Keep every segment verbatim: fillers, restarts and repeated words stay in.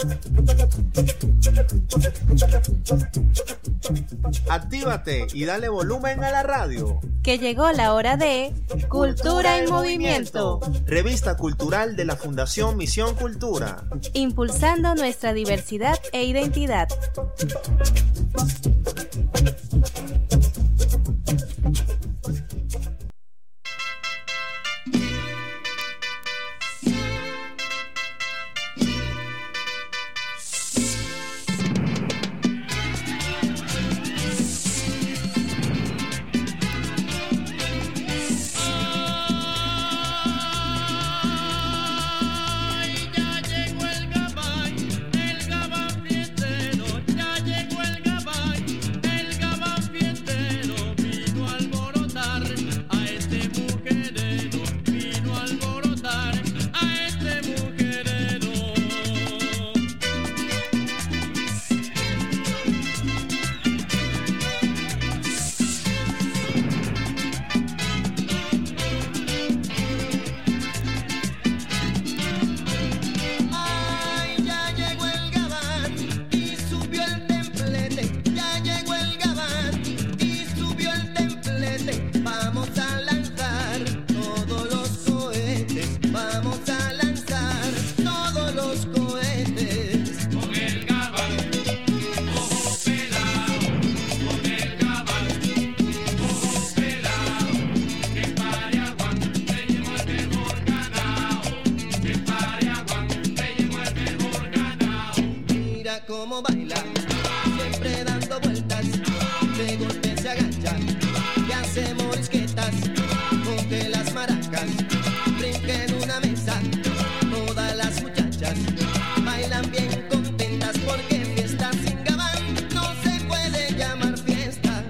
Actívate y dale volumen a la radio. Que llegó la hora de Cultura en Movimiento, revista cultural de la Fundación Misión Cultura, impulsando nuestra diversidad e identidad. Cómo baila, siempre dando vueltas, de golpe se agacha, y hace morisquetas, coge las maracas, brinca en una mesa, todas las muchachas bailan bien contentas porque fiesta sin gabán no se puede llamar fiesta.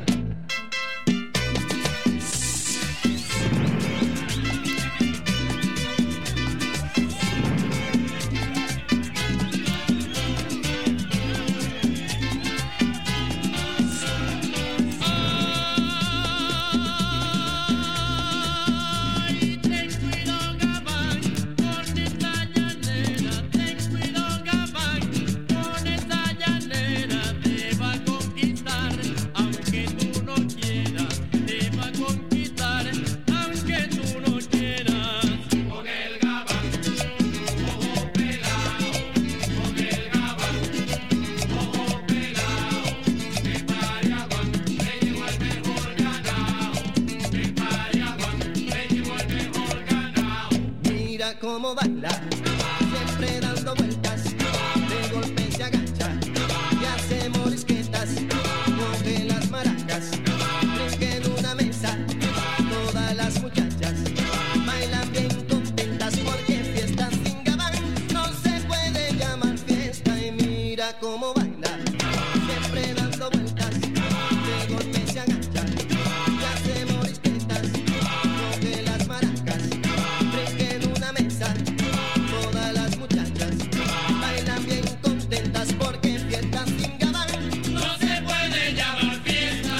Cómo baila, siempre dando vueltas, de golpe se agacha, y hace morisquetas, coge las maracas, brinca en una mesa, todas las muchachas bailan bien contentas porque fiesta sin gabán no se puede llamar fiesta. Y mira cómo baila, siempre dando vueltas, de golpe se agacha, y hace morisquetas, coge las maracas, brinca en una mesa, todas las muchachas bailan bien contentas porque fiesta sin gabán no se puede llamar fiesta.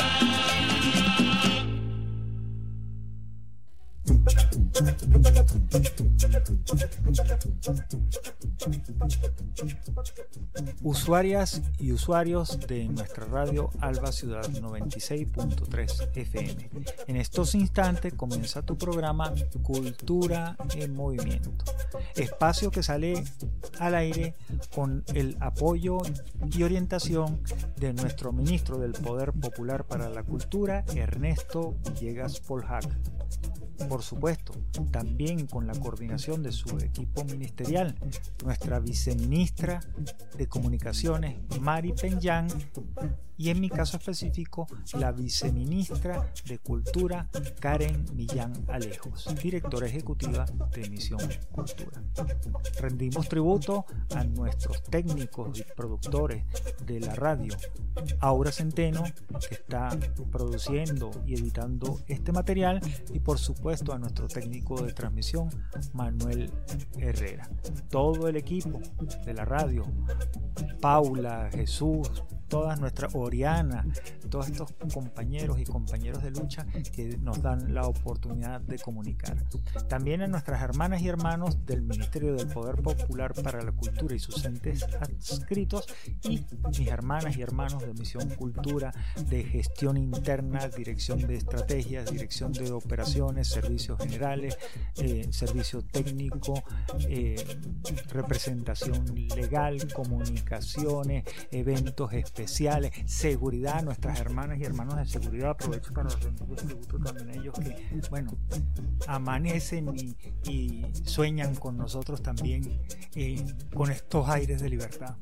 Usuarias y usuarios de nuestra radio Alba Ciudad noventa y seis punto tres F M. En estos instantes comienza tu programa Cultura en Movimiento, espacio que sale al aire con el apoyo y orientación de nuestro ministro del Poder Popular para la Cultura, Ernesto Villegas Polhac. Por supuesto, también con la coordinación de su equipo ministerial, nuestra viceministra de Comunicaciones, Mari Penyang, y en mi caso específico, la viceministra de Cultura, Karen Millán Alejos, directora ejecutiva de Misión Cultura. Rendimos tributo a nuestros técnicos y productores de la radio, Aura Centeno, que está produciendo y editando este material, y por supuesto a nuestro técnico de transmisión, Manuel Herrera. Todo el equipo de la radio, Paula, Jesús, todas nuestras, Oriana, todos estos compañeros y compañeros de lucha que nos dan la oportunidad de comunicar. También a nuestras hermanas y hermanos del Ministerio del Poder Popular para la Cultura y sus entes adscritos, y mis hermanas y hermanos de Misión Cultura, de Gestión Interna, Dirección de Estrategias, Dirección de Operaciones, Servicios Generales, eh, Servicio Técnico, eh, Representación Legal, Comunicaciones, Eventos Especiales, Seguridad, nuestras hermanas y hermanos de seguridad. Aprovecho para rendirles tributo también a ellos que, bueno, amanecen y, y sueñan con nosotros también, eh, con estos aires de libertad.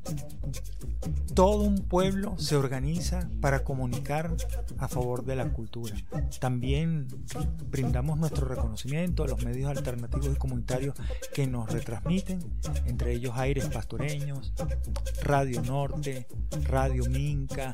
Todo un pueblo se organiza para comunicar a favor de la cultura. También brindamos nuestro reconocimiento a los medios alternativos y comunitarios que nos retransmiten, entre ellos Aires Pastoreños, Radio Norte, Radio Minca,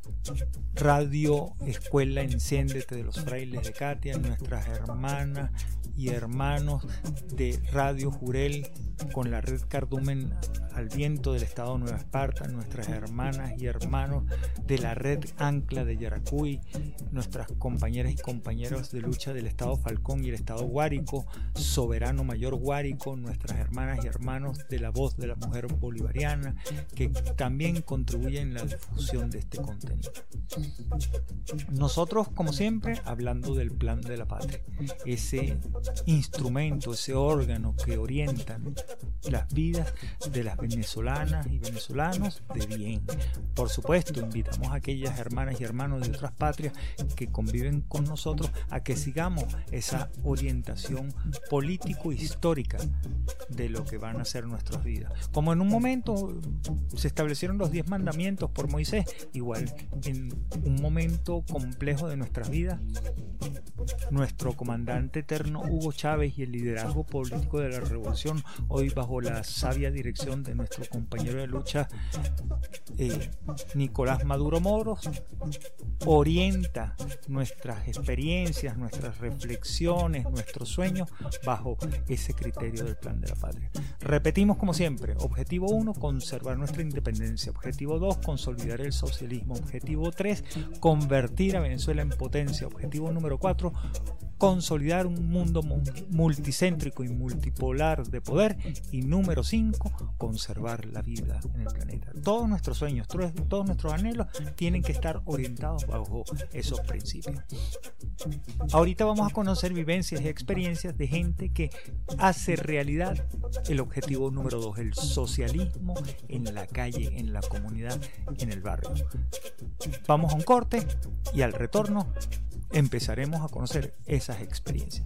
Radio Escuela Enciéndete de los Frailes de Catia, nuestras hermanas y hermanos de Radio Jurel con la red Cardumen al Viento del Estado Nueva Esparta, nuestras hermanas y hermanos de la red Ancla de Yaracuy, nuestras compañeras y compañeros de lucha del Estado Falcón y el Estado Guárico, Soberano Mayor Guárico, nuestras hermanas y hermanos de la Voz de la Mujer Bolivariana, que también contribuyen en la difusión de este contenido. Nosotros, como siempre, hablando del Plan de la Patria, ese instrumento, ese órgano que orienta las vidas de las venezolanas y venezolanos de bien. Por supuesto, invitamos a aquellas hermanas y hermanos de otras patrias que conviven con nosotros a que sigamos esa orientación político-histórica de lo que van a ser nuestras vidas. Como en un momento se establecieron los diez mandamientos por Moisés, igual en un momento complejo de nuestras vidas, nuestro comandante eterno Hugo Chávez y el liderazgo político de la revolución, hoy bajo la sabia dirección de nuestro compañero de lucha eh, Nicolás Maduro Moros, orienta nuestras experiencias, nuestras reflexiones, nuestros sueños bajo ese criterio del Plan de la Patria. Repetimos como siempre: objetivo uno, conservar nuestra independencia; objetivo dos, consolidar el socialismo; objetivo tres, convertir a Venezuela en potencia; objetivo número cuatro, consolidar un mundo multicéntrico y multipolar de poder; y número cinco, conservar la vida en el planeta. Todos nuestros sueños, todos nuestros anhelos tienen que estar orientados bajo esos principios. Ahorita vamos a conocer vivencias y experiencias de gente que hace realidad el objetivo número dos, el socialismo en la calle, en la comunidad, en el barrio. Vamos a un corte y al retorno empezaremos a conocer esas experiencias.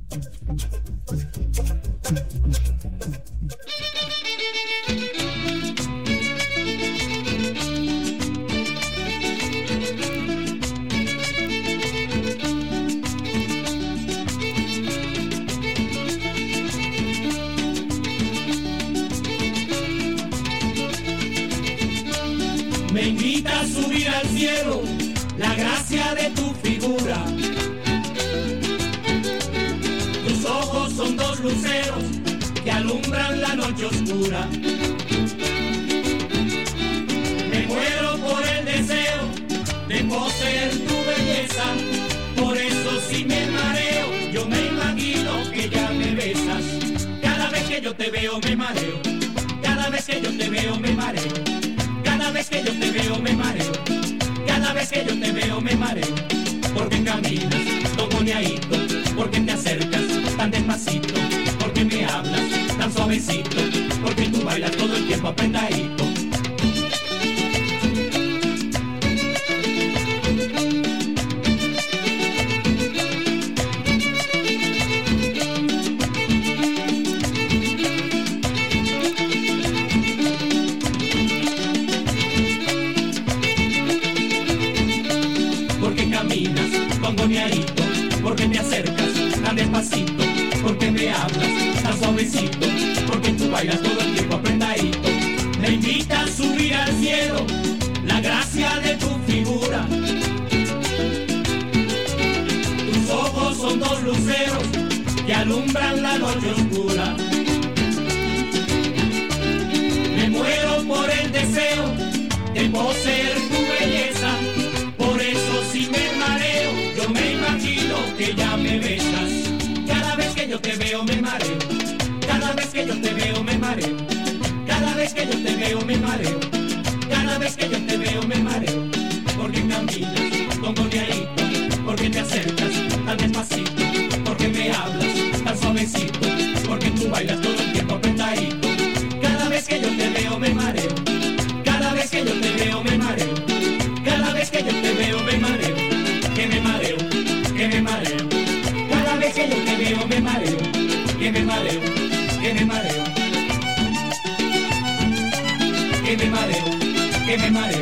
Me invita a subir al cielo la gracia de tu figura. Tus ojos son dos luceros que alumbran la noche oscura. Me muero por el deseo de poseer tu belleza. Por eso si me mareo, yo me imagino que ya me besas. Cada vez que yo te veo me mareo. Cada vez que yo te veo me mareo. Cada vez que yo te veo me mareo. Cada vez que yo te veo me mareo. Porque caminas toconeadito, porque te acercas tan despacito, porque me hablas tan suavecito, porque tú bailas todo el tiempo apretadito. Porque te acercas tan despacito, porque me hablas tan suavecito, porque tú bailas todo el tiempo apretadito. Me invita a subir al cielo la gracia de tu figura. Tus ojos son dos luceros que alumbran la noche oscura. Me muero por el deseo de poseer tu que yo te veo me mareo, cada vez que yo te veo me mareo, cada vez que yo te veo me mareo, porque caminas con goleadito, porque te acercas tan despacito, porque me hablas tan suavecito, porque tú bailas todo el tiempo apretadito. Cada vez que yo te veo me mareo, cada vez que yo te veo me mareo, cada vez que yo te veo me mareo, que me mareo, que me mareo, cada vez que yo te veo me mareo, que me mareo, que me mareo, que me mareo, que me mareo,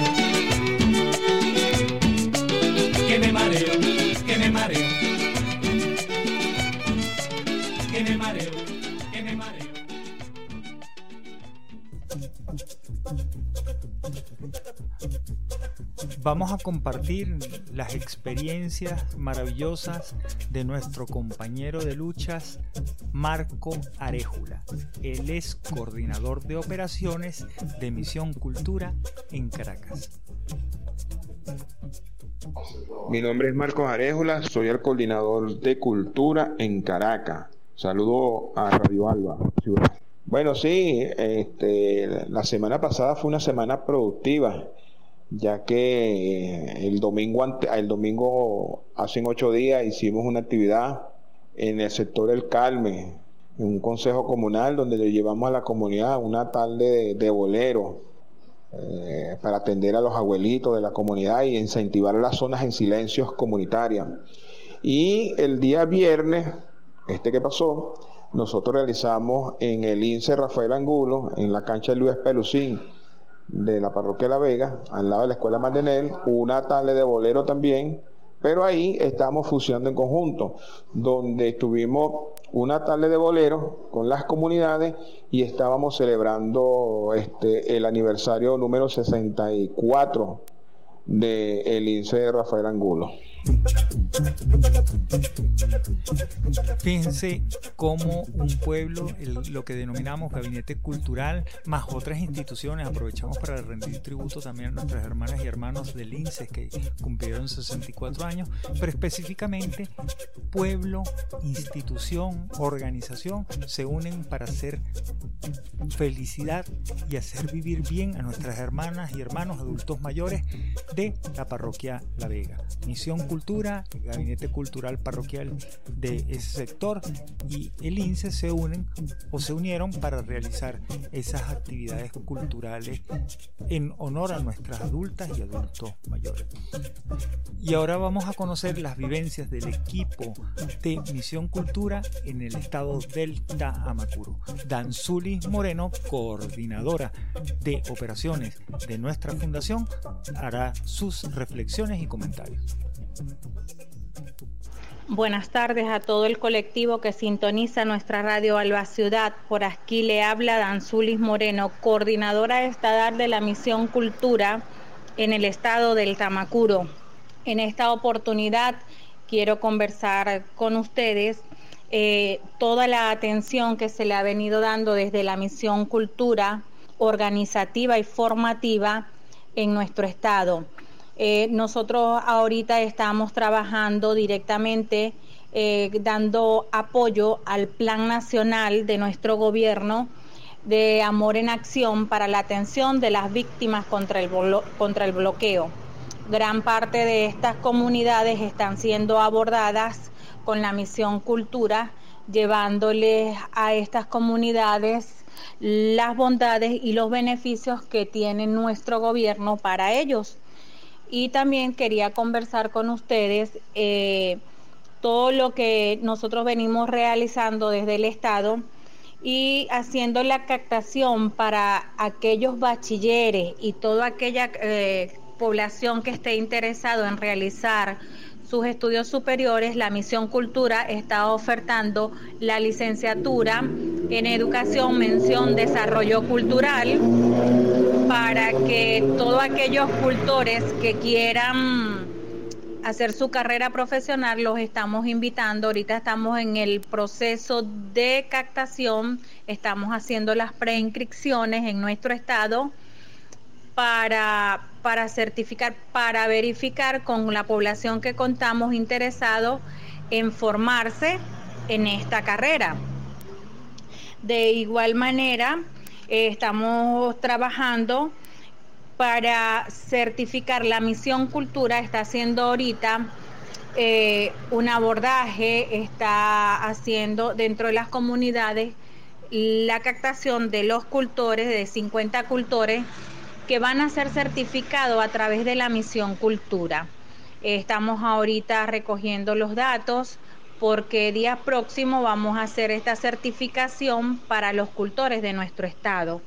que me mareo, que me mareo, que me mareo, que me mareo. Vamos a compartir las experiencias maravillosas de nuestro compañero de luchas, Marco Aréjula. Él es coordinador de operaciones de Misión Cultura en Caracas. Mi nombre es Marcos Aréjula, soy el coordinador de Cultura en Caracas. Saludo a Radio Alba Ciudad. Bueno, sí, este, la semana pasada fue una semana productiva, ya que el domingo, ante, el domingo hace ocho días hicimos una actividad en el sector del Carmen, en un consejo comunal donde le llevamos a la comunidad una tarde de, de bolero eh, para atender a los abuelitos de la comunidad y incentivar las zonas en silencios comunitarias. Y el día viernes, este que pasó, nosotros realizamos en el I N S E Rafael Angulo, en la cancha de Luis Pelucín de la parroquia La Vega, al lado de la escuela Mandenel, una tarde de bolero también, pero ahí estamos fusionando en conjunto, donde estuvimos una tarde de bolero con las comunidades y estábamos celebrando este el aniversario número sesenta y cuatro del I N S E Rafael Angulo. Fíjense cómo un pueblo, el, lo que denominamos gabinete cultural, más otras instituciones, aprovechamos para rendir tributo también a nuestras hermanas y hermanos del I N S E que cumplieron sesenta y cuatro años, pero específicamente pueblo, institución, organización se unen para hacer felicidad y hacer vivir bien a nuestras hermanas y hermanos adultos mayores de la parroquia La Vega. Misión Cultura, el Gabinete Cultural Parroquial de ese sector y el I N S E se unen o se unieron para realizar esas actividades culturales en honor a nuestras adultas y adultos mayores. Y ahora vamos a conocer las vivencias del equipo de Misión Cultura en el estado del Tamacuro. Danzulis Moreno, coordinadora de operaciones de nuestra fundación, hará sus reflexiones y comentarios. Buenas tardes a todo el colectivo que sintoniza nuestra radio Alba Ciudad. Por aquí le habla Danzulis Moreno, coordinadora estatal de la Misión Cultura en el estado del Tamacuro. En esta oportunidad quiero conversar con ustedes eh, toda la atención que se le ha venido dando desde la Misión Cultura organizativa y formativa en nuestro estado. Eh, nosotros ahorita estamos trabajando directamente eh, dando apoyo al Plan Nacional de nuestro gobierno de Amor en Acción para la atención de las víctimas contra el, blo- contra el bloqueo. Gran parte de estas comunidades están siendo abordadas con la Misión Cultura, llevándoles a estas comunidades las bondades y los beneficios que tiene nuestro gobierno para ellos. Y también quería conversar con ustedes eh, todo lo que nosotros venimos realizando desde el Estado y haciendo la captación para aquellos bachilleres y toda aquella eh, población que esté interesado en realizar sus estudios superiores. La Misión Cultura está ofertando la licenciatura en Educación, mención Desarrollo Cultural, para que todos aquellos cultores que quieran hacer su carrera profesional los estamos invitando. Ahorita estamos en el proceso de captación, estamos haciendo las preinscripciones en nuestro estado para, para certificar, para verificar con la población que contamos interesado en formarse en esta carrera. De igual manera, eh, estamos trabajando para certificar la Misión Cultura, está haciendo ahorita eh, un abordaje, está haciendo dentro de las comunidades la captación de los cultores, de cincuenta cultores, que van a ser certificados a través de la Misión Cultura. Eh, estamos ahorita recogiendo los datos porque día próximo vamos a hacer esta certificación para los cultores de nuestro estado.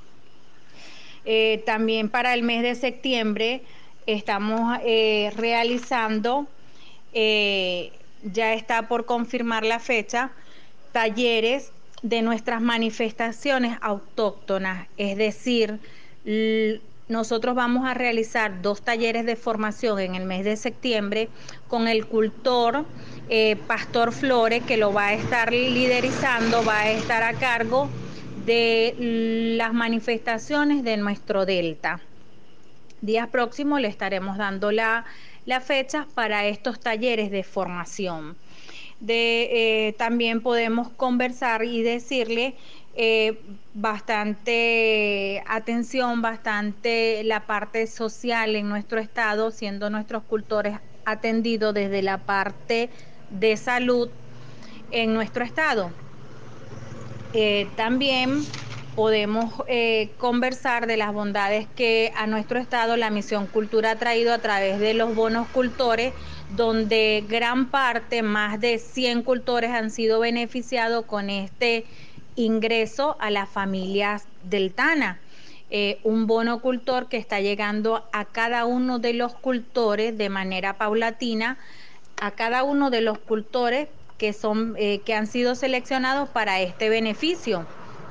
Eh, también para el mes de septiembre estamos eh, realizando, eh, ya está por confirmar la fecha, talleres de nuestras manifestaciones autóctonas, es decir, nosotros vamos a realizar dos talleres de formación en el mes de septiembre con el cultor eh, Pastor Flores, que lo va a estar liderizando, va a estar a cargo de las manifestaciones de nuestro delta. Días próximos le estaremos dando la, la fecha para estos talleres de formación. De, eh, también podemos conversar y decirle eh, bastante atención, bastante la parte social en nuestro estado, siendo nuestros cultores atendidos desde la parte de salud en nuestro estado. Eh, también podemos eh, conversar de las bondades que a nuestro estado la Misión Cultura ha traído a través de los bonos cultores, donde gran parte, más de cien cultores han sido beneficiados con este ingreso a las familias deltanas. Eh, un bono cultor que está llegando a cada uno de los cultores de manera paulatina, a cada uno de los cultores que son eh, que han sido seleccionados para este beneficio.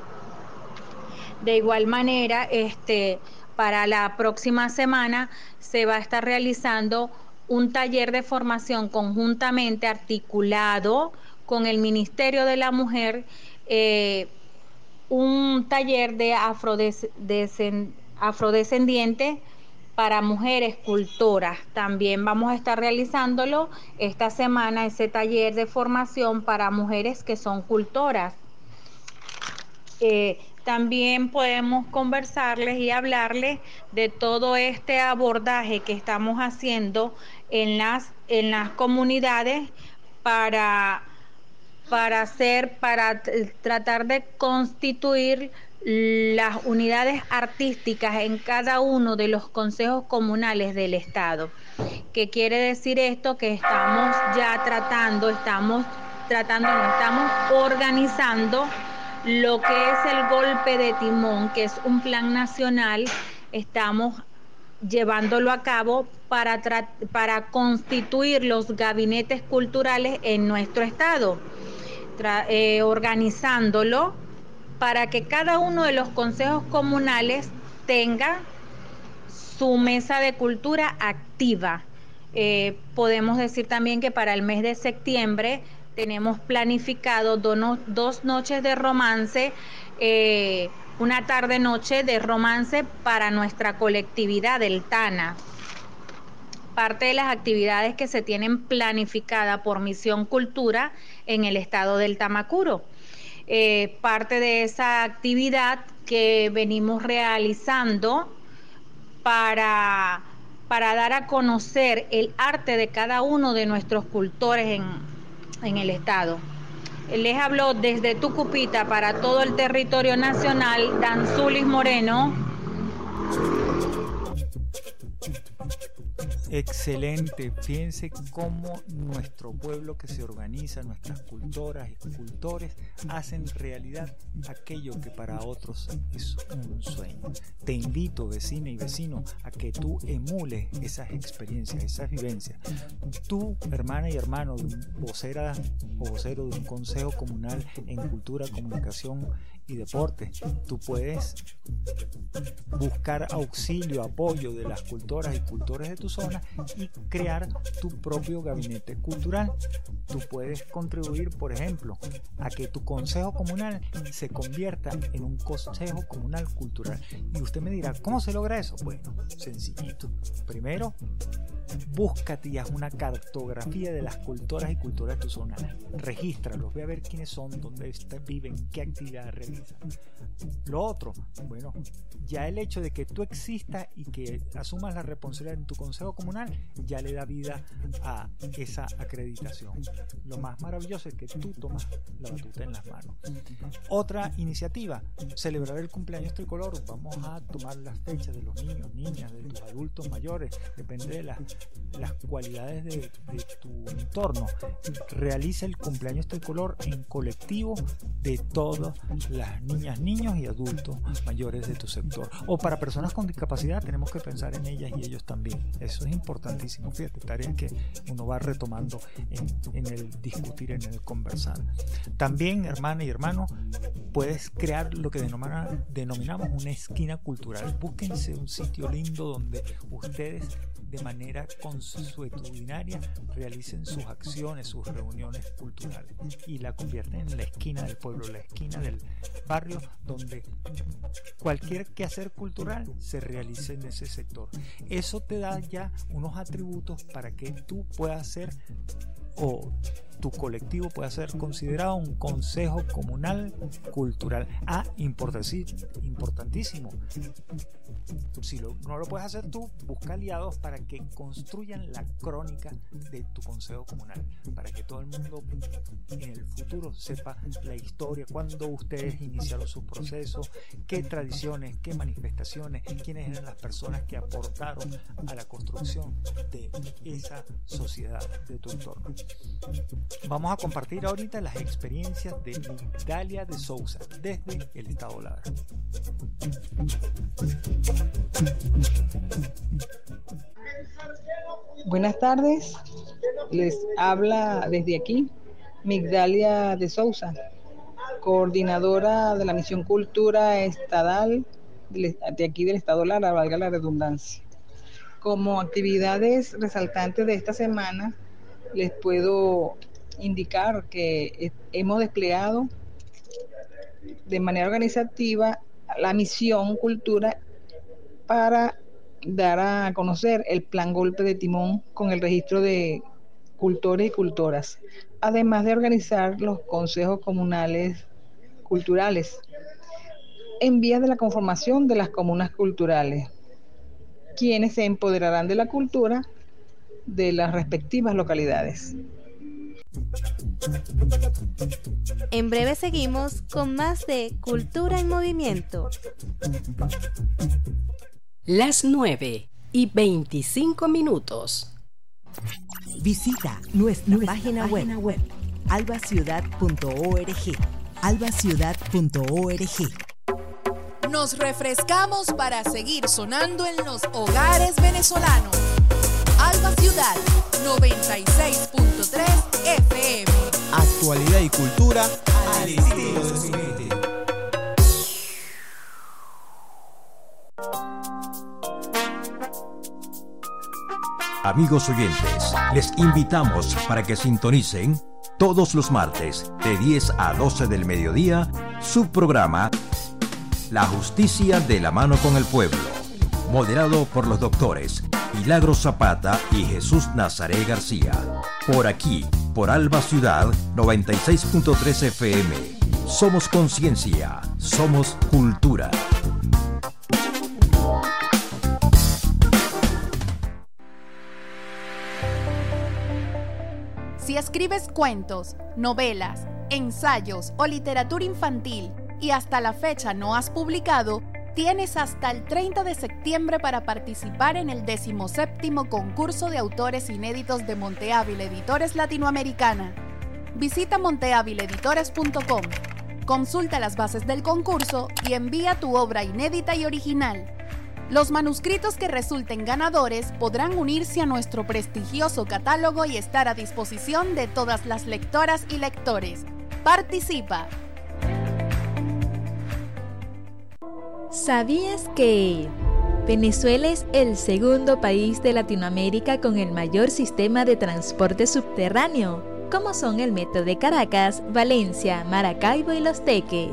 De igual manera, este, para la próxima semana se va a estar realizando un taller de formación conjuntamente articulado con el Ministerio de la Mujer, eh, un taller de afrodescend- afrodescendiente para mujeres cultoras. También vamos a estar realizándolo esta semana, ese taller de formación para mujeres que son cultoras. Eh, también podemos conversarles y hablarles de todo este abordaje que estamos haciendo en las, en las comunidades para, para hacer, para tratar de constituir las unidades artísticas en cada uno de los consejos comunales del estado. ¿Qué quiere decir esto? Que estamos ya tratando, estamos tratando, no, estamos organizando lo que es el golpe de timón, que es un plan nacional. Estamos llevándolo a cabo para, tra- para constituir los gabinetes culturales en nuestro estado, tra- eh, organizándolo para que cada uno de los consejos comunales tenga su mesa de cultura activa. Eh, podemos decir también que para el mes de septiembre tenemos planificado do- dos noches de romance, eh, una tarde-noche de romance para nuestra colectividad deltana. Parte de las actividades que se tienen planificadas por Misión Cultura en el estado del Tamacuro. Eh, parte de esa actividad que venimos realizando para, para dar a conocer el arte de cada uno de nuestros cultores en, en el estado. Les habló desde Tucupita para todo el territorio nacional Danzulis Moreno. Excelente, fíjense cómo nuestro pueblo que se organiza, nuestras cultoras y cultores hacen realidad aquello que para otros es un sueño. Te invito, vecina y vecino, a que tú emules esas experiencias, esas vivencias. Tú, hermana y hermano, vocera o vocero de un consejo comunal en cultura, comunicación y deporte. Tú puedes buscar auxilio, apoyo de las cultoras y cultores de tu zona y crear tu propio gabinete cultural. Tú puedes contribuir, por ejemplo, a que tu consejo comunal se convierta en un consejo comunal cultural. Y usted me dirá, ¿cómo se logra eso? Bueno, sencillito. Primero, búscate y haz una cartografía de las cultoras y culturas de tu zona. Regístralos, ve a ver quiénes son, dónde están, viven, qué actividades realizan. Lo otro, bueno, ya el hecho de que tú existas y que asumas la responsabilidad en tu consejo comunal ya le da vida a esa acreditación. Lo más maravilloso es que tú tomas la batuta en las manos. Otra iniciativa, celebrar el cumpleaños tricolor. Vamos a tomar las fechas de los niños, niñas, de los adultos mayores, depende de las, las cualidades de, de tu entorno. Realiza el cumpleaños tricolor en colectivo de todas las niñas, niños y adultos mayores de tu sector. O para personas con discapacidad, tenemos que pensar en ellas y ellos también. Eso es importantísimo. Fíjate, tareas que uno va retomando en, en el discutir, en el conversar. También, hermana y hermano, puedes crear lo que denomina, denominamos una esquina cultural. Búsquense un sitio lindo donde ustedes de manera consuetudinaria realicen sus acciones, sus reuniones culturales y la convierten en la esquina del pueblo, la esquina del barrio, donde cualquier quehacer cultural se realice en ese sector. Eso te da ya unos atributos para que tú puedas ser, o tu colectivo pueda ser considerado un consejo comunal cultural. Ah, importantísimo. Si lo, no lo puedes hacer tú, busca aliados para que construyan la crónica de tu consejo comunal, para que todo el mundo en el futuro sepa la historia, cuándo ustedes iniciaron su proceso, qué tradiciones, qué manifestaciones, quiénes eran las personas que aportaron a la construcción de esa sociedad de tu entorno. Vamos a compartir ahorita las experiencias de Migdalia de Souza desde el estado Lara. Buenas tardes, les habla desde aquí Migdalia de Souza, coordinadora de la Misión Cultura Estadal de aquí del estado Lara, valga la redundancia. Como actividades resaltantes de esta semana, les puedo indicar que hemos desplegado de manera organizativa la misión cultura para dar a conocer el plan Golpe de Timón con el registro de cultores y cultoras, además de organizar los consejos comunales culturales en vías de la conformación de las comunas culturales, quienes se empoderarán de la cultura de las respectivas localidades. En breve seguimos con más de Cultura en Movimiento. Las nueve y veinticinco minutos. Visita nuestra, nuestra página, página web, web alba ciudad punto org. alba ciudad punto org. Nos refrescamos para seguir sonando en los hogares venezolanos. Alba Ciudad noventa y seis punto tres F M. Actualidad y cultura al estilo de su gente. Amigos oyentes, les invitamos para que sintonicen todos los martes de diez a doce del mediodía su programa La Justicia de la Mano con el Pueblo, moderado por los doctores Milagro Zapata y Jesús Nazaré García. Por aquí, por Alba Ciudad noventa y seis punto tres F M. Somos conciencia, somos cultura. Si escribes cuentos, novelas, ensayos o literatura infantil y hasta la fecha no has publicado, tienes hasta el treinta de septiembre para participar en el decimoséptimo concurso de autores inéditos de Monteávila Editores Latinoamericana. Visita monteavila editores punto com, consulta las bases del concurso y envía tu obra inédita y original. Los manuscritos que resulten ganadores podrán unirse a nuestro prestigioso catálogo y estar a disposición de todas las lectoras y lectores. ¡Participa! ¿Sabías que Venezuela es el segundo país de Latinoamérica con el mayor sistema de transporte subterráneo, como son el Metro de Caracas, Valencia, Maracaibo y Los Teques?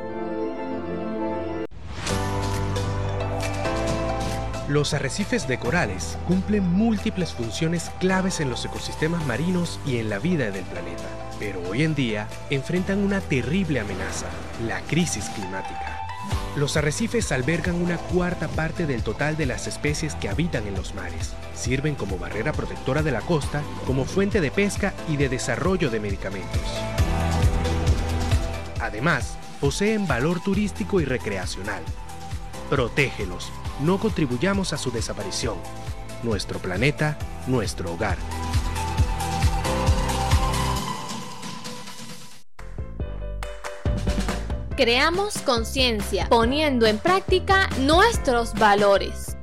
Los arrecifes de corales cumplen múltiples funciones claves en los ecosistemas marinos y en la vida del planeta, pero hoy en día enfrentan una terrible amenaza, la crisis climática. Los arrecifes albergan una cuarta parte del total de las especies que habitan en los mares. Sirven como barrera protectora de la costa, como fuente de pesca y de desarrollo de medicamentos. Además, poseen valor turístico y recreacional. Protégelos, no contribuyamos a su desaparición. Nuestro planeta, nuestro hogar. Creamos conciencia, poniendo en práctica nuestros valores.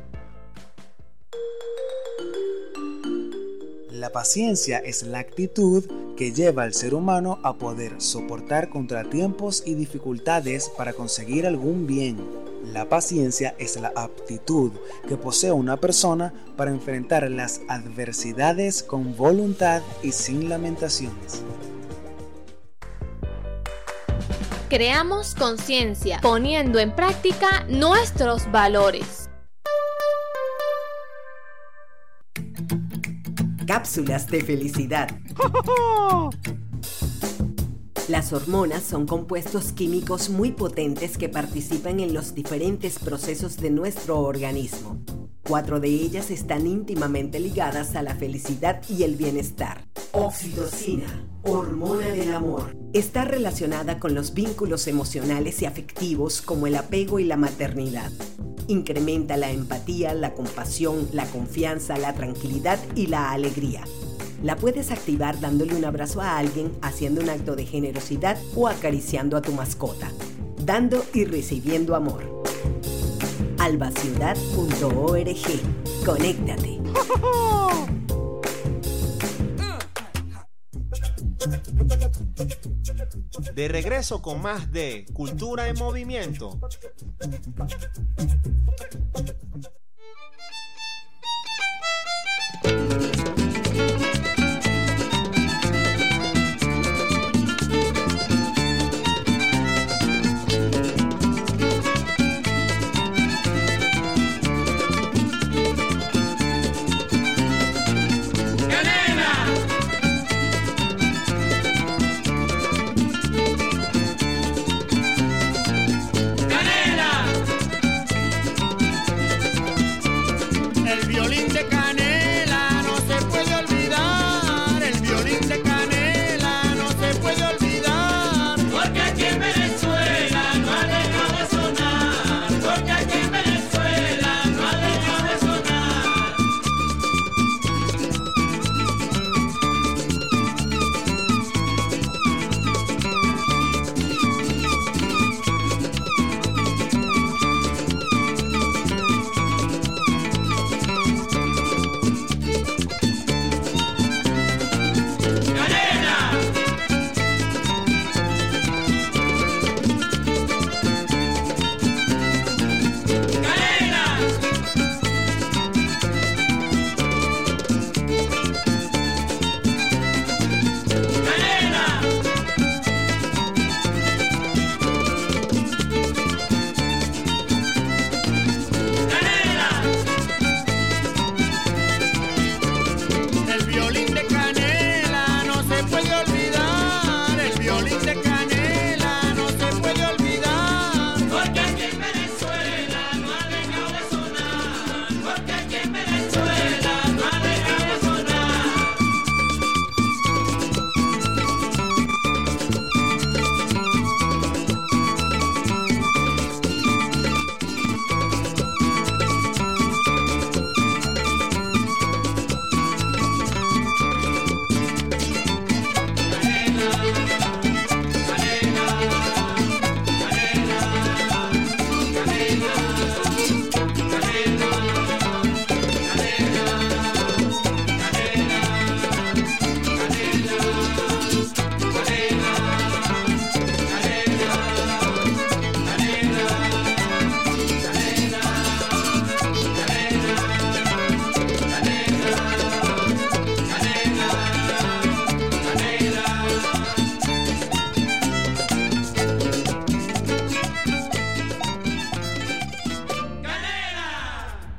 La paciencia es la actitud que lleva al ser humano a poder soportar contratiempos y dificultades para conseguir algún bien. La paciencia es la aptitud que posee una persona para enfrentar las adversidades con voluntad y sin lamentaciones. Creamos conciencia, poniendo en práctica nuestros valores. Cápsulas de felicidad. Las hormonas son compuestos químicos muy potentes que participan en los diferentes procesos de nuestro organismo. Cuatro de ellas están íntimamente ligadas a la felicidad y el bienestar. Oxitocina, hormona del amor. Está relacionada con los vínculos emocionales y afectivos como el apego y la maternidad. Incrementa la empatía, la compasión, la confianza, la tranquilidad y la alegría. La puedes activar dándole un abrazo a alguien, haciendo un acto de generosidad o acariciando a tu mascota. Dando y recibiendo amor. alba ciudad punto org. Conéctate. De regreso con más de Cultura en Movimiento.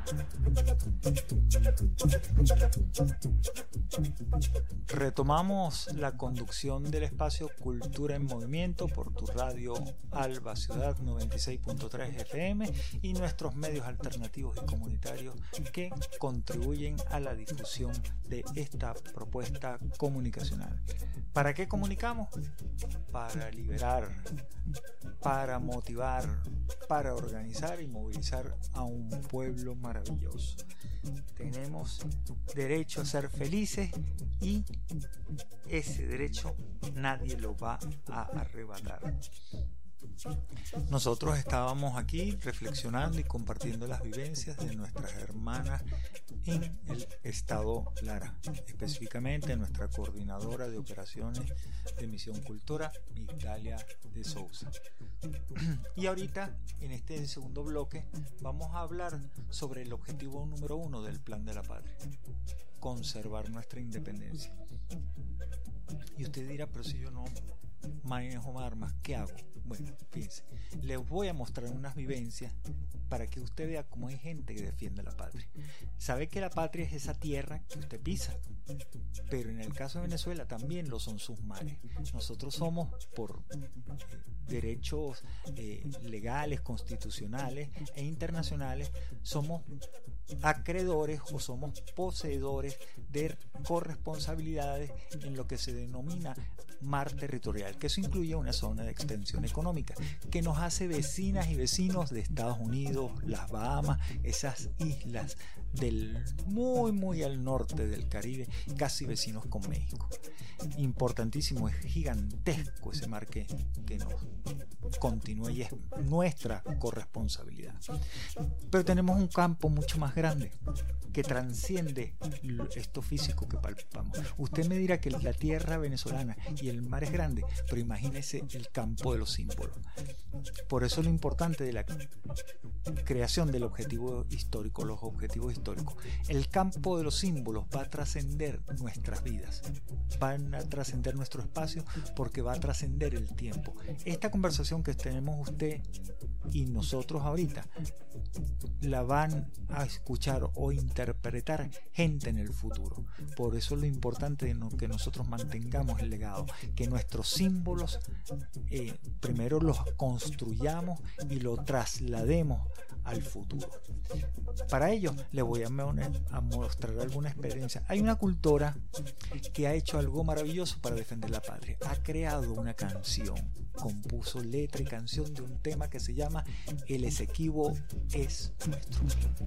Retomamos la conducción del espacio Cultura en Movimiento por tu radio Alba Ciudad noventa y seis punto tres F M y nuestros medios alternativos y comunitarios que contribuyen a la difusión de esta propuesta comunicacional. ¿Para qué comunicamos? Para liberar, para motivar, para organizar y movilizar a un pueblo maravilloso. Tenemos derecho a ser felices y ese derecho nadie lo va a arrebatar. Nosotros estábamos aquí reflexionando y compartiendo las vivencias de nuestras hermanas en el estado Lara, específicamente nuestra coordinadora de operaciones de Misión Cultura, Migdalia de Sousa. Y ahorita, en este segundo bloque, vamos a hablar sobre el objetivo número uno del Plan de la Patria: conservar nuestra independencia. Y usted dirá, pero si yo no manejo armas, ¿qué hago? Bueno, fíjense, les voy a mostrar unas vivencias para que usted vea cómo hay gente que defiende la patria. Sabe que la patria es esa tierra que usted pisa, pero en el caso de Venezuela también lo son sus mares. Nosotros somos, por eh, derechos eh, legales, constitucionales e internacionales, somos acreedores o somos poseedores de corresponsabilidades en lo que se denomina mar territorial, que eso incluye una zona de extensión económica que nos hace vecinas y vecinos de Estados Unidos, las Bahamas, esas islas del muy muy al norte del Caribe, casi vecinos con México. Importantísimo, es gigantesco ese mar que, que nos continúa y es nuestra corresponsabilidad. Pero tenemos un campo mucho más grande que transciende esto físico que palpamos. Usted me dirá que la tierra venezolana y el mar es grande, pero imagínese el campo de los símbolos. Por eso lo importante de la creación del objetivo histórico, los objetivos históricos. El campo de los símbolos va a trascender nuestras vidas, van a trascender nuestro espacio porque va a trascender el tiempo. Esta conversación que tenemos usted y nosotros ahorita la van a escuchar o interpretar gente en el futuro. Por eso lo importante es que nosotros mantengamos el legado, que nuestros símbolos eh, primero los construyamos y lo traslademos al futuro. Para ello les voy a, a mostrar alguna experiencia. Hay una cultora que ha hecho algo maravilloso para defender la patria. Ha creado una canción, compuso letra y canción de un tema que se llama El Esequibo es nuestro.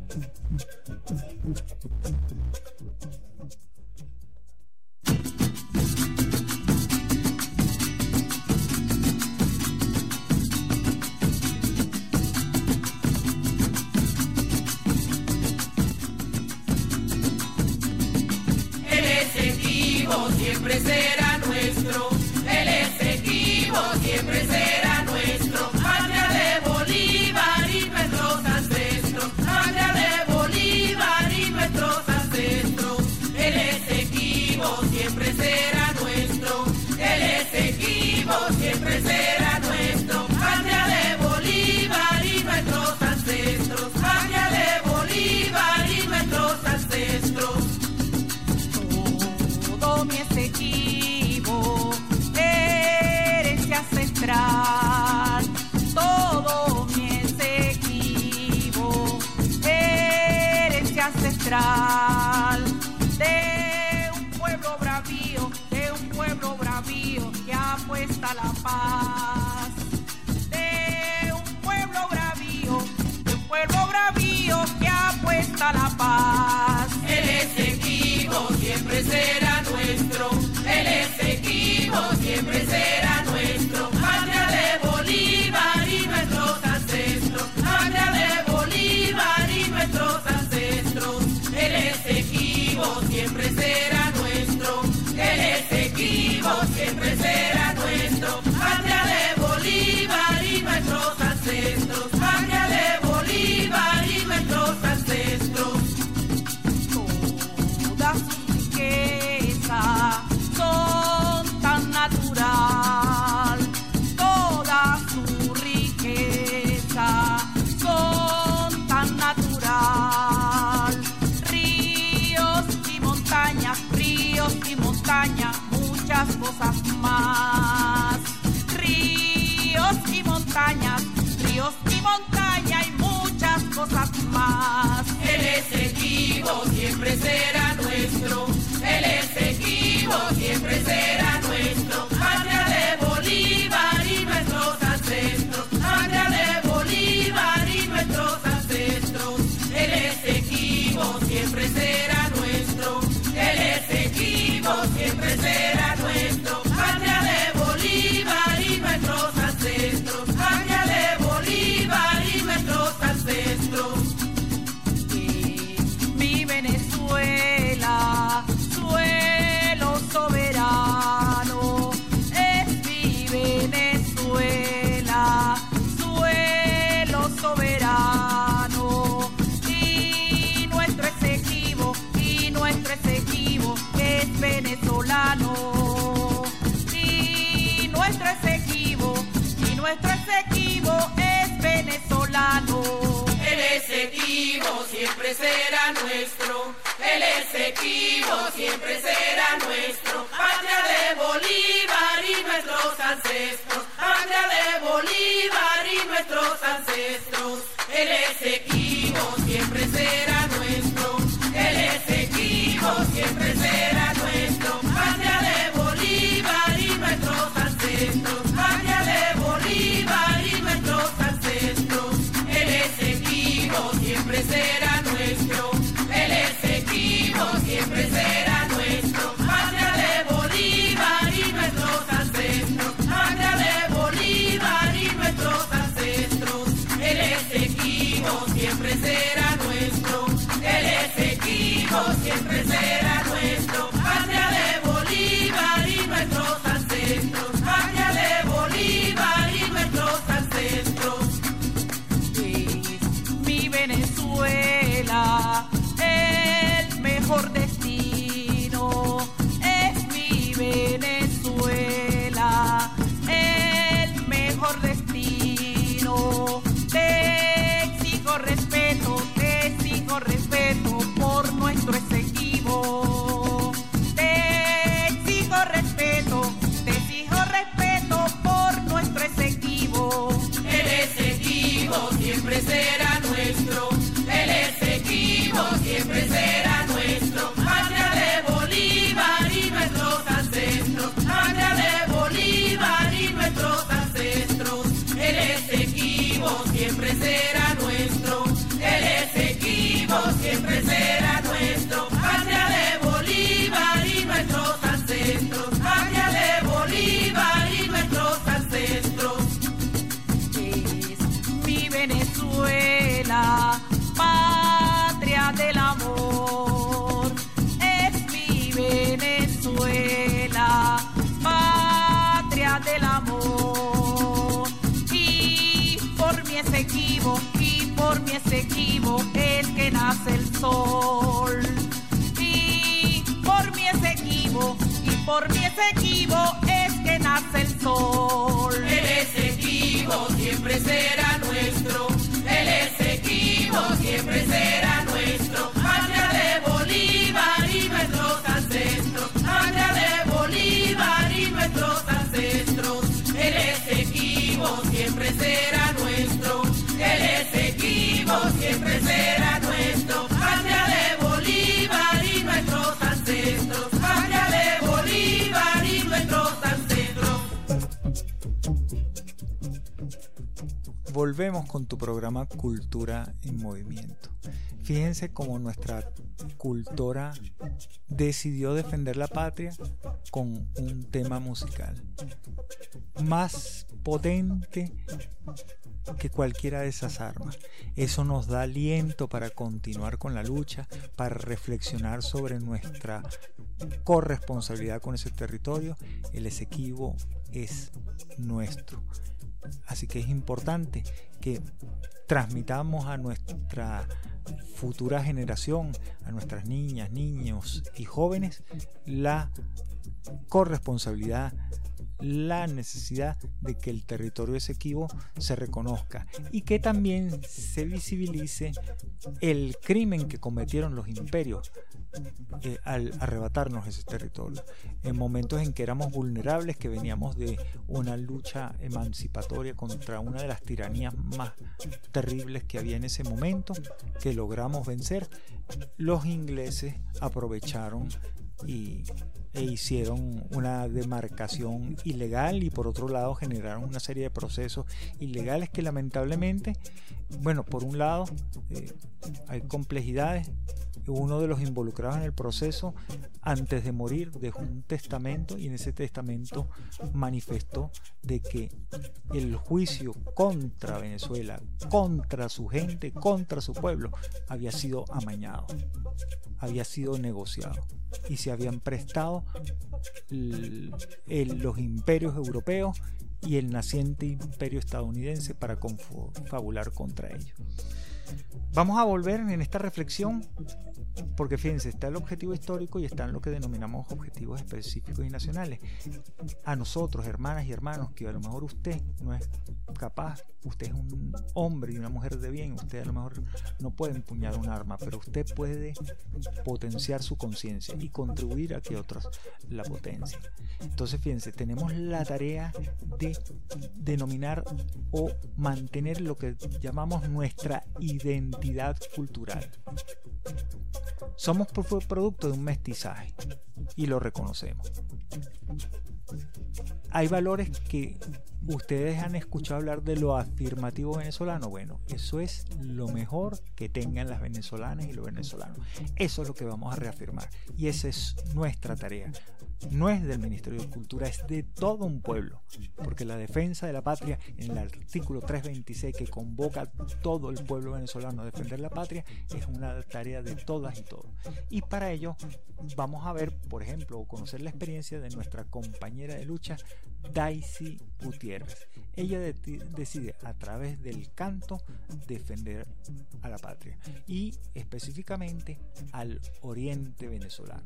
Siempre será nuestro, el Esequibo siempre será nuestro, patria de Bolívar y nuestros ancestros, patria de Bolívar y nuestros ancestros, el Esequibo siempre será nuestro, el Esequibo siempre será nuestro, patria de Bolívar y nuestros ancestros, patria de Bolívar y nuestros ancestros. Mi Esequibo, herencia ancestral, todo mi Esequibo, herencia ancestral, de un pueblo bravío, de un pueblo bravío que apuesta a la paz, de un pueblo bravío, de un pueblo bravío que apuesta a la paz. El Esequibo siempre será nuestro, el Esequibo siempre será nuestro, patria de Bolívar y nuestros ancestros, patria de Bolívar y nuestros ancestros, el Esequibo cosas más. Ríos y montañas, ríos y montañas y muchas cosas más. El Esequibo siempre será nuestro, el Esequibo siempre será nuestro. Patria de Bolívar y nuestros ancestros, patria de Bolívar y nuestros ancestros. El Esequibo siempre será nuestro, el Esequibo siempre será nuestro. Patria de Bolívar y nuestros ancestros, patria de Bolívar y nuestros ancestros. Mi Venezuela, suelo soberano, es mi Venezuela, suelo soberano. Y nuestro Esequibo, y nuestro Esequibo es venezolano. Y nuestro Esequibo, y nuestro Esequibo es venezolano. El Esequibo siempre será nuestro, el Esequibo siempre será nuestro. Patria de Bolívar y nuestros ancestros, patria de Bolívar y nuestros ancestros. El Esequibo siempre será nuestro, el Esequibo siempre será nuestro. Patria de Bolívar y nuestros ancestros, patria de Bolívar y nuestros ancestros. El Esequibo siempre será nuestro, el Esequibo siempre será nuestro. Patria de Bolívar y nuestros ancestros, patria de Bolívar y nuestros ancestros. El Esequibo siempre será nuestro, el Esequibo siempre será nuestro. Patria de Bolívar y nuestros ancestros, patria de Bolívar y nuestros ancestros. Mi Venezuela, el mejor destino, es mi Venezuela, el mejor destino. Te exijo respeto, te exijo respeto por nuestro Esequibo. Te exijo respeto, te exijo respeto por nuestro Esequibo. El Esequibo siempre será nuestro, el Esequibo siempre será nuestro. Patria de Bolívar y nuestros ancestros, patria de Bolívar y nuestros ancestros. El Esequibo siempre será nuestro, el Esequibo siempre será nuestro. Patria de Bolívar y nuestros ancestros, patria de Bolívar y nuestros ancestros. Mi Venezuela, patria del amor, es mi Venezuela, patria del amor. Y por mi Esequibo, y por mi Esequibo es que nace el sol. Y por mi Esequibo, y por mi Esequibo es que nace el sol. El Esequibo siempre será nuestro, el Esequibo siempre será nuestro. Patria de Bolívar y nuestros ancestros, patria de Bolívar y nuestros ancestros. El Esequibo siempre será nuestro, el Esequibo siempre será nuestro. Patria de Bolívar y nuestros ancestros, patria de Bolívar y nuestros ancestros. Volvemos con tu programa Cultura en Movimiento. Fíjense cómo nuestra cultora decidió defender la patria con un tema musical más potente que cualquiera de esas armas. Eso nos da aliento para continuar con la lucha, para reflexionar sobre nuestra corresponsabilidad con ese territorio. El Esequibo es nuestro. Así que es importante que transmitamos a nuestra futura generación, a nuestras niñas, niños y jóvenes, la corresponsabilidad, la necesidad de que el territorio esequibo se reconozca y que también se visibilice el crimen que cometieron los imperios eh, al arrebatarnos ese territorio en momentos en que éramos vulnerables, que veníamos de una lucha emancipatoria contra una de las tiranías más terribles que había en ese momento, que logramos vencer. Los ingleses aprovecharon y e hicieron una demarcación ilegal y por otro lado generaron una serie de procesos ilegales que lamentablemente, bueno, por un lado eh, hay complejidades. Uno de los involucrados en el proceso, antes de morir, dejó un testamento y en ese testamento manifestó de que el juicio contra Venezuela, contra su gente, contra su pueblo, había sido amañado, había sido negociado y se habían prestado el, el, los imperios europeos y el naciente imperio estadounidense para confabular contra ellos. Vamos a volver en esta reflexión porque fíjense, está el objetivo histórico y están lo que denominamos objetivos específicos y nacionales. A nosotros, hermanas y hermanos, que a lo mejor usted no es capaz, usted es un hombre y una mujer de bien, usted a lo mejor no puede empuñar un arma, pero usted puede potenciar su conciencia y contribuir a que otros la potencien. Entonces fíjense, tenemos la tarea de denominar o mantener lo que llamamos nuestra identidad cultural. Somos producto de un mestizaje y lo reconocemos. Hay valores que ustedes han escuchado hablar de lo afirmativo venezolano. Bueno, eso es lo mejor que tengan las venezolanas y los venezolanos. Eso es lo que vamos a reafirmar y esa es nuestra tarea. No es del Ministerio de Cultura, es de todo un pueblo, porque la defensa de la patria, en el artículo trescientos veintiséis que convoca a todo el pueblo venezolano a defender la patria, es una tarea de todas y todos. Y para ello vamos a ver, por ejemplo, o conocer la experiencia de nuestra compañera de lucha, Daisy Gutiérrez. Ella de decide a través del canto defender a la patria y específicamente al oriente venezolano.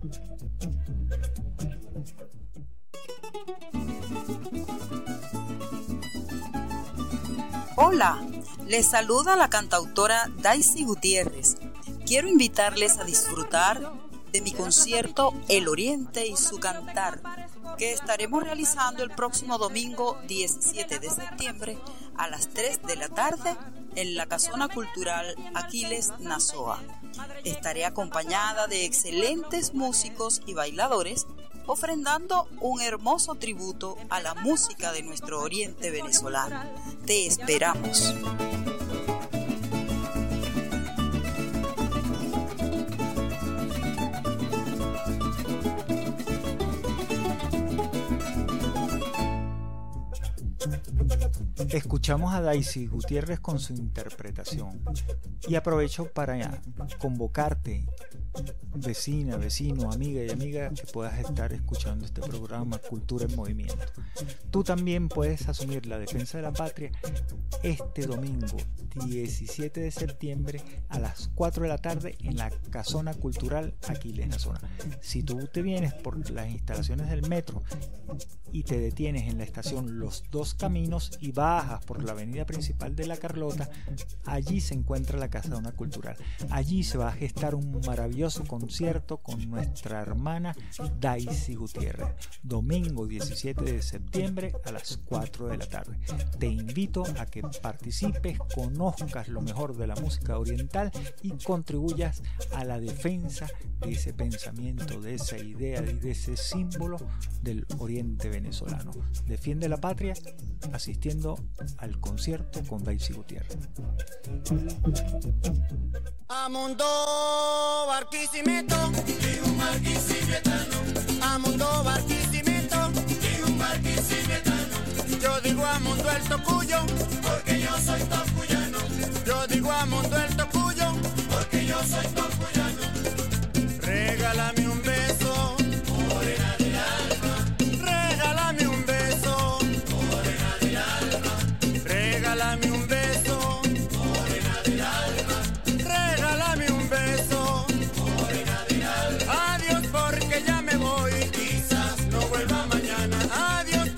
Hola, les saluda la cantautora Daisy Gutiérrez. Quiero invitarles a disfrutar de mi concierto El Oriente y su Cantar, que estaremos realizando el próximo domingo diecisiete de septiembre a las tres de la tarde en la Casona Cultural Aquiles Nazoa. Estaré acompañada de excelentes músicos y bailadores ofrendando un hermoso tributo a la música de nuestro oriente venezolano. Te esperamos. Escuchamos a Daisy Gutiérrez con su interpretación y aprovecho para convocarte, vecina, vecino, amiga y amiga, que puedas estar escuchando este programa Cultura en Movimiento. Tú también puedes asumir la defensa de la patria este domingo diecisiete de septiembre a las cuatro de la tarde en la Casona Cultural Aquiles Nazoa. Si tú te vienes por las instalaciones del metro y te detienes en la estación Los Dos Caminos y bajas por la avenida principal de La Carlota, allí se encuentra la Casona Cultural. Allí se va a gestar un maravilloso concierto con nuestra hermana Daisy Gutiérrez, domingo diecisiete de septiembre a las cuatro de la tarde. Te invito a que participes, conozcas lo mejor de la música oriental y contribuyas a la defensa de ese pensamiento, de esa idea y de ese símbolo del oriente venezolano. Defiende la patria asistiendo al concierto con Daisy Gutiérrez. Amundo Barquisimeto, y un barquisimetano. Amundo Barquisimeto, y un barquisimetano. Yo digo Amundo el Tocuyo, porque yo soy tocuyano. Yo digo Amundo el Tocuyo, porque yo soy tocuyano. Regálame un beso, morena del alma. Regálame un beso, morena del alma. Regálame un beso, morena del alma. Regálame un beso, morena del alma. Adiós porque ya me voy, quizás no vuelva mañana. Adiós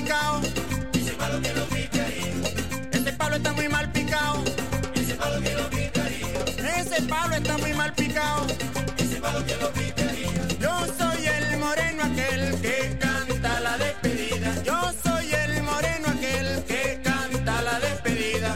picado. Ese palo que lo pique ahí. Ese palo está muy mal picado. Ese palo que lo pique ahí. Ese palo está muy mal picado. Ese palo que lo pique ahí. Yo soy el moreno aquel que canta la despedida. Yo soy el moreno aquel que canta la despedida.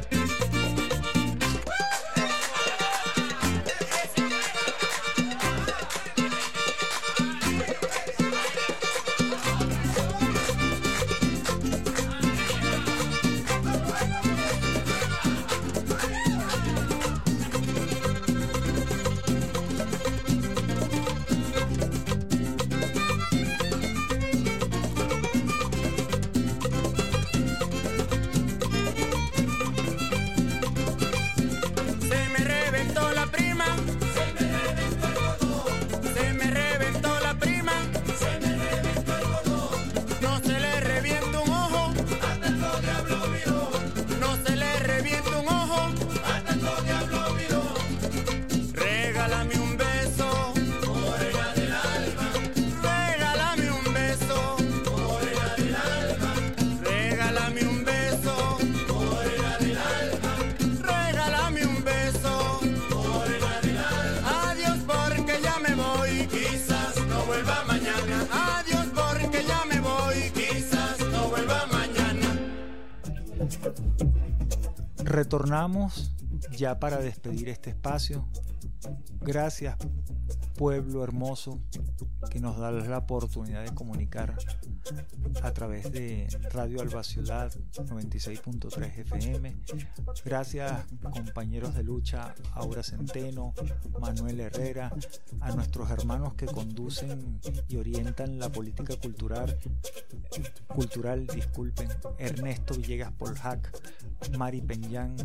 Retornamos ya para despedir este espacio. Gracias, pueblo hermoso, que nos da la oportunidad de comunicar a través de Radio Alba Ciudad noventa y seis punto tres F M. Gracias, compañeros de lucha, Aura Centeno, Manuel Herrera, a nuestros hermanos que conducen y orientan la política cultural, cultural, disculpen, Ernesto Villegas Poljac, Mari Peñán,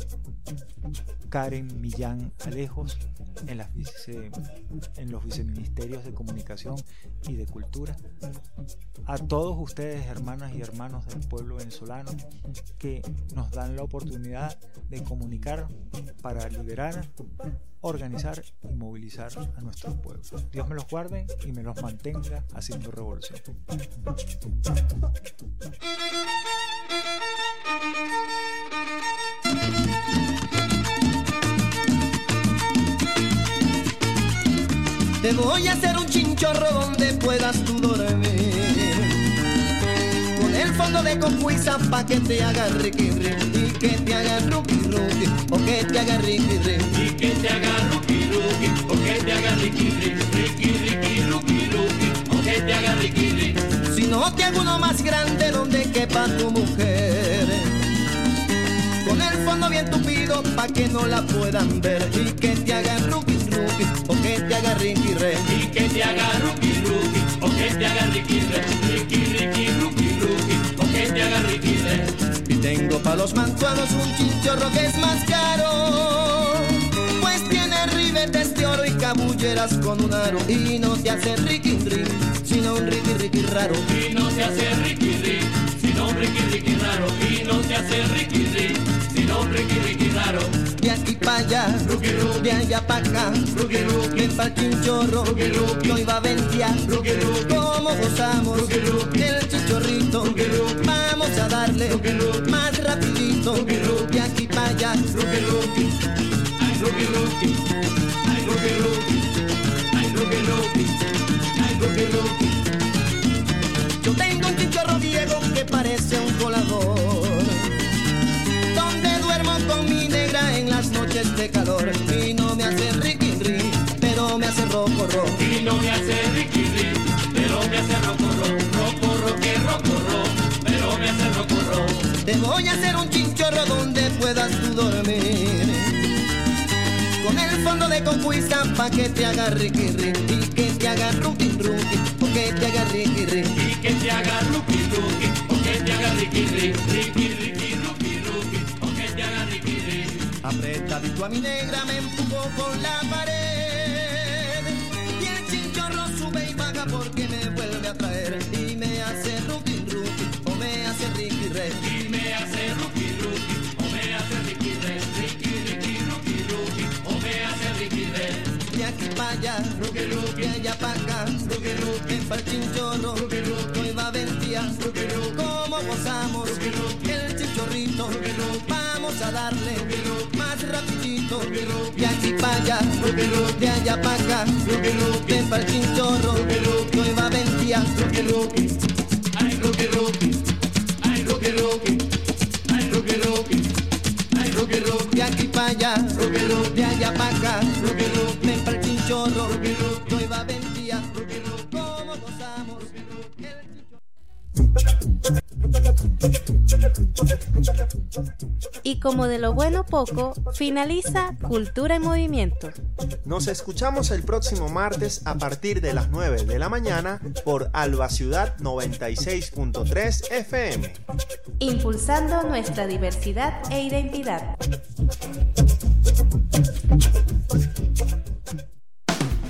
Karen Millán Alejos, en, las vice, en los viceministerios de Comunicación y de Cultura. A todos ustedes, hermanas y hermanos del pueblo venezolano, que nos dan la oportunidad de comunicar para liberar, organizar y movilizar a nuestros pueblos. Dios me los guarde y me los mantenga haciendo revolución. Te voy a hacer un chinchorro donde puedas tú dormir, con el fondo de concuiza pa' que te haga riqui riqui, y que te haga ruqui ruqui, o que te haga riqui riqui, y que te haga ruqui ruqui, o que te haga riqui riqui, riqui riqui, ruqui ruqui, o que te haga riqui riqui. Si no te hago uno más grande donde quepa tu mujer, con el fondo bien tupido pa' que no la puedan ver, y que te haga ruqui ruqui, o que te haga riqui re, y que te haga ruqui ruqui, o que te haga riqui re, riqui riqui, ruqui ruqui, o que te haga riqui re. Y tengo pa' los mantuanos un chinchorro que es más caro, pues tiene ribetes de oro y cabulleras con un aro, y no te hace riqui riqui, sino un riqui riqui raro, y no te hace riqui riqui, sino un riqui riqui raro, y no te hace riqui riqui, sino un riqui riqui raro. De aquí pa' allá, ruqui, ruqui, de allá pa' acá, ruqui, ruqui, ven pa'l chinchorro, ruqui, ruqui, no iba a ventear, ruqui, ruqui, como gozamos, ruqui, ruqui, del chinchorrito, ruqui, ruqui, vamos a darle, ruqui, ruqui, más rapidito, ruqui, ruqui, de aquí pa' allá, ruqui, ruqui, ay ruqui, ruqui, ay ruqui, ruqui, ay ruqui, ruqui, ay ruqui, ruqui. Yo tengo un chinchorro viejo que parece un colador, donde duermo con mi negra en las noches de calor, y no me hace riqui riqui, pero me hace roco roco, y no me hace riqui riqui, pero me hace roco roco, roco roque, roco roco, pero me hace roco roco. Te voy a hacer un chinchorro donde puedas tú dormir, con el fondo de concuiza pa' que te haga riqui riqui, y que te haga ruqui ruqui, o que te haga riqui riqui, y que te haga ruqui ruqui, o que te haga riqui riqui, riqui riqui, ruqui ruqui, o que te haga riqui riqui. Apretadito a mi negra me empujó con la pared, y el chinchorro sube y baja porque me vuelve a traer, y me hace ruqui ruqui, o me hace riqui re, y me hace ruqui ruqui, o me hace riqui re, riqui riqui, ruqui ruqui, o me hace riqui re. De aquí pa' allá, ruqui ruqui, de allá pa' acá, ruqui ruqui, ven pa'l chinchorro, ruqui ruqui, no iba a ventear, ruqui ruqui, vamos a darle más rapidito, de aquí para allá, de allá para acá, ven pa'l chinchorro, no iba a ventia, ay roque, ay roque, ay roque, ay roque, ay roque, de aquí para allá, de allá para acá, ven pa'l chinchorro, no iba a ventia, como gozamos Y como de lo bueno poco, finaliza Cultura en Movimiento. Nos escuchamos el próximo martes a partir de las nueve de la mañana por Alba Ciudad noventa y seis punto tres F M. Impulsando nuestra diversidad e identidad.